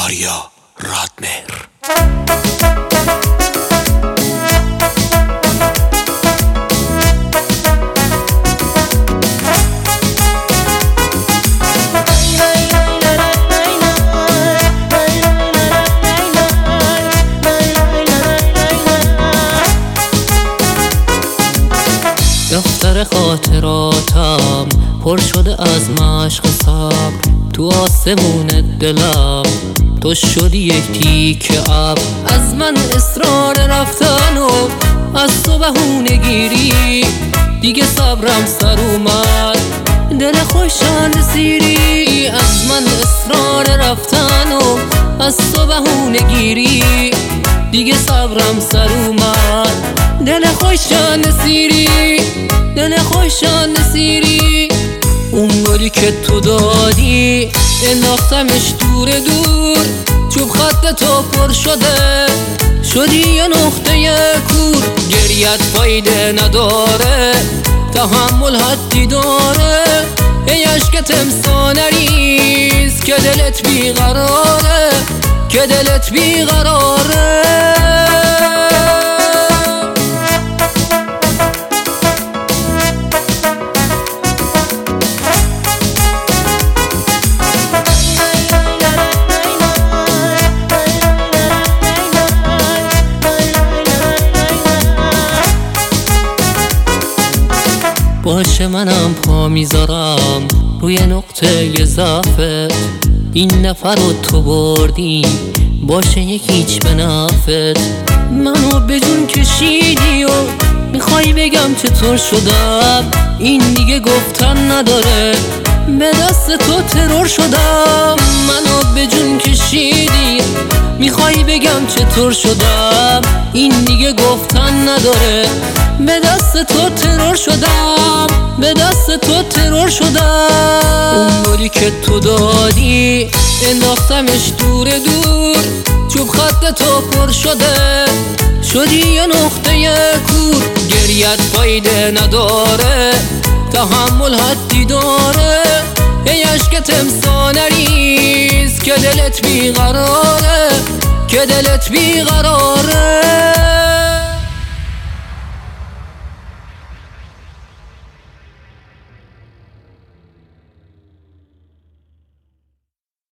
آریا رادمهر. دفتر خاطراتم پر شده از مشق صبر، تو آسمون دلم تو شدی یک تیکه ابر. از من اصرار رفتن و از تو بهونه گیری، دیگه صبرم سر اومد دل خوشان سیری. از من اصرار رفتن و از تو بهونه گیری، دیگه صبرم سر اومد دل خوشان سیری، دل خوشان سیری. اون گلی که تو دادی انداختمش دور دور، چوب خط تو پر شده شدی یه نقطه کور. گریت فایده نداره، تحمل حدی داره، ای عشقت امسا نریز که دلت بیقراره، که دلت بیقراره. باشه منم پا میذارم روی نقطه ضعفت، این نفر رو تو بردی باشه یکیچ به نفت. منو به جون کشیدی و میخوای بگم چطور شدم، این دیگه گفتن نداره، به دست تو ترور شدم. منو به جون کشیدی میخوای بگم چطور شدم، این دیگه گفتن نداره، به دست تو ترور شدم، به دست تو ترور شدم. اون گلی که تو دادی انداختمش دور دور، چوب خط تو پر شده شدی یه نقطه کور. گریت فایده نداره، تحمل حدی داره، ای عشقت امسا نریز که دلت بیقراره، که دلت بیقراره.